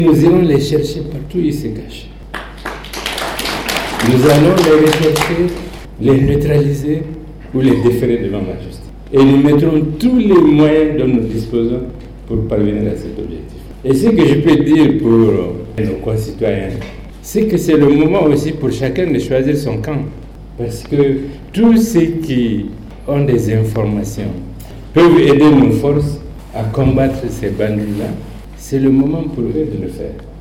Nous irons les chercher partout où ils se cachent. Nous allons les rechercher, les neutraliser ou les déférer devant la justice. Et nous mettrons tous les moyens dont nous disposons pour parvenir à cet objectif. Et ce que je peux dire pour nos concitoyens, c'est que c'est le moment aussi pour chacun de choisir son camp. Parce que tous ceux qui ont des informations peuvent aider nos forces à combattre ces bandits-là. C'est le moment pour eux de le faire.